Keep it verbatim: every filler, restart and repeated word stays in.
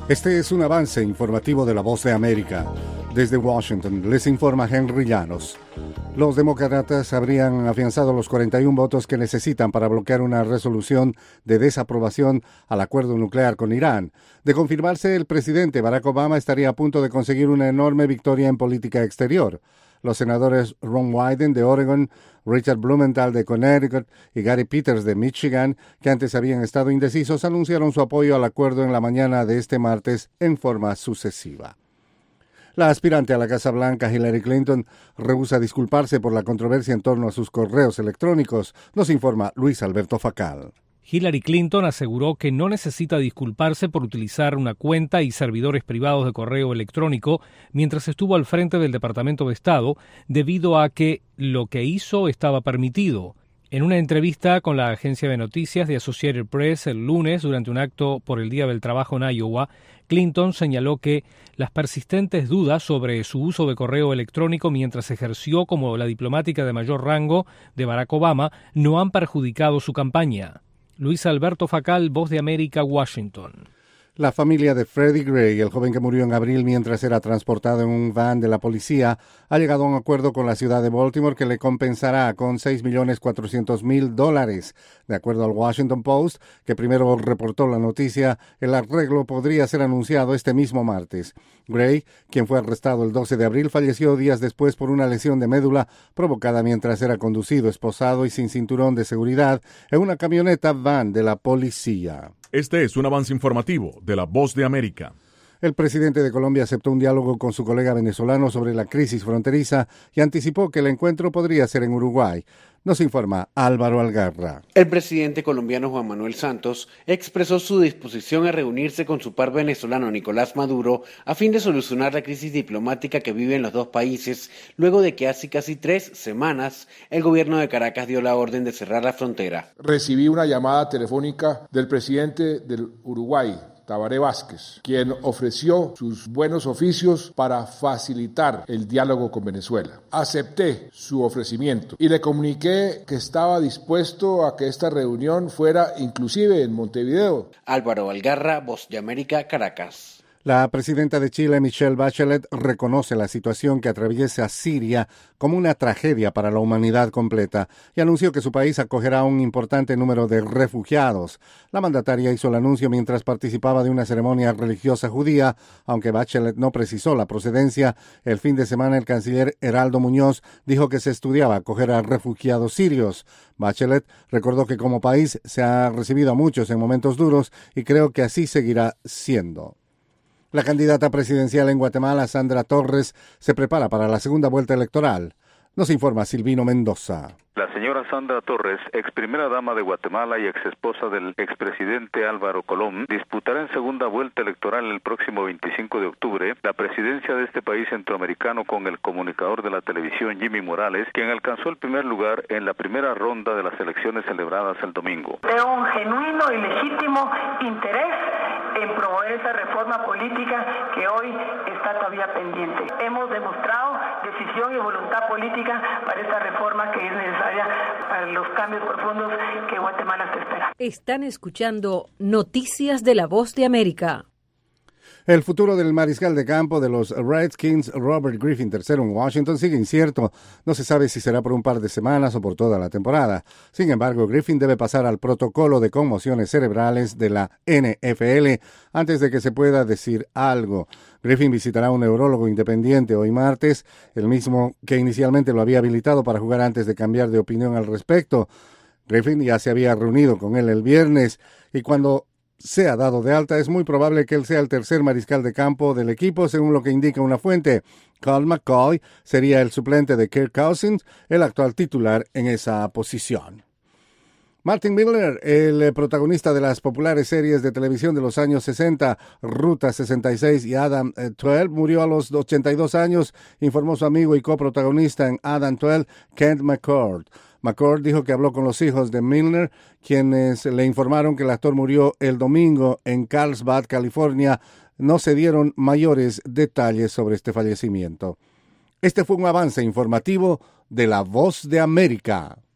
Este es un avance informativo de La Voz de América. Desde Washington les informa Henry Llanos. Los demócratas habrían afianzado los cuarenta y un votos que necesitan para bloquear una resolución de desaprobación al acuerdo nuclear con Irán. De confirmarse, el presidente Barack Obama estaría a punto de conseguir una enorme victoria en política exterior. Los senadores Ron Wyden de Oregon, Richard Blumenthal de Connecticut y Gary Peters de Michigan, que antes habían estado indecisos, anunciaron su apoyo al acuerdo en la mañana de este martes en forma sucesiva. La aspirante a la Casa Blanca, Hillary Clinton, rehúsa disculparse por la controversia en torno a sus correos electrónicos, nos informa Luis Alberto Facal. Hillary Clinton aseguró que no necesita disculparse por utilizar una cuenta y servidores privados de correo electrónico mientras estuvo al frente del Departamento de Estado, debido a que lo que hizo estaba permitido. En una entrevista con la agencia de noticias de Associated Press el lunes, durante un acto por el Día del Trabajo en Iowa, Clinton señaló que las persistentes dudas sobre su uso de correo electrónico mientras ejerció como la diplomática de mayor rango de Barack Obama no han perjudicado su campaña. Luis Alberto Facal, Voz de América, Washington. La familia de Freddie Gray, el joven que murió en abril mientras era transportado en un van de la policía, ha llegado a un acuerdo con la ciudad de Baltimore que le compensará con seis millones cuatrocientos mil dólares. De acuerdo al Washington Post, que primero reportó la noticia, el arreglo podría ser anunciado este mismo martes. Gray, quien fue arrestado el doce de abril, falleció días después por una lesión de médula provocada mientras era conducido, esposado y sin cinturón de seguridad en una camioneta van de la policía. Este es un avance informativo de La Voz de América. El presidente de Colombia aceptó un diálogo con su colega venezolano sobre la crisis fronteriza y anticipó que el encuentro podría ser en Uruguay. Nos informa Álvaro Algarra. El presidente colombiano Juan Manuel Santos expresó su disposición a reunirse con su par venezolano Nicolás Maduro a fin de solucionar la crisis diplomática que viven los dos países, luego de que hace casi tres semanas el gobierno de Caracas dio la orden de cerrar la frontera. Recibí una llamada telefónica del presidente del Uruguay, Tabaré Vázquez, quien ofreció sus buenos oficios para facilitar el diálogo con Venezuela. Acepté su ofrecimiento y le comuniqué que estaba dispuesto a que esta reunión fuera inclusive en Montevideo. Álvaro Algarra, Voz de América, Caracas. La presidenta de Chile, Michelle Bachelet, reconoce la situación que atraviesa Siria como una tragedia para la humanidad completa y anunció que su país acogerá un importante número de refugiados. La mandataria hizo el anuncio mientras participaba de una ceremonia religiosa judía, aunque Bachelet no precisó la procedencia. El fin de semana el canciller Heraldo Muñoz dijo que se estudiaba acoger a refugiados sirios. Bachelet recordó que como país se ha recibido a muchos en momentos duros y creo que así seguirá siendo. La candidata presidencial en Guatemala, Sandra Torres, se prepara para la segunda vuelta electoral. Nos informa Silvino Mendoza. La señora Sandra Torres, ex primera dama de Guatemala y ex esposa del expresidente Álvaro Colón, disputará en segunda vuelta electoral el próximo veinticinco de octubre la presidencia de este país centroamericano con el comunicador de la televisión Jimmy Morales, quien alcanzó el primer lugar en la primera ronda de las elecciones celebradas el domingo. Veo un genuino y legítimo interés en promover esa reforma política que hoy está todavía pendiente. Hemos demostrado decisión y voluntad política para esta reforma que es necesaria para los cambios profundos que Guatemala se espera. Están escuchando Noticias de La Voz de América. El futuro del mariscal de campo de los Redskins, Robert Griffin tercero en Washington, sigue incierto. No se sabe si será por un par de semanas o por toda la temporada. Sin embargo, Griffin debe pasar al protocolo de conmociones cerebrales de la N F L antes de que se pueda decir algo. Griffin visitará a un neurólogo independiente hoy martes, el mismo que inicialmente lo había habilitado para jugar antes de cambiar de opinión al respecto. Griffin ya se había reunido con él el viernes y cuando sea dado de alta, es muy probable que él sea el tercer mariscal de campo del equipo, según lo que indica una fuente. Colt McCoy sería el suplente de Kirk Cousins, el actual titular en esa posición. Martin Miller, el protagonista de las populares series de televisión de los años sesenta, Ruta sesenta y seis y Adam doce, murió a los ochenta y dos años, informó su amigo y coprotagonista en Adam doce, Kent McCord. McCord dijo que habló con los hijos de Milner, quienes le informaron que el actor murió el domingo en Carlsbad, California. No se dieron mayores detalles sobre este fallecimiento. Este fue un avance informativo de La Voz de América.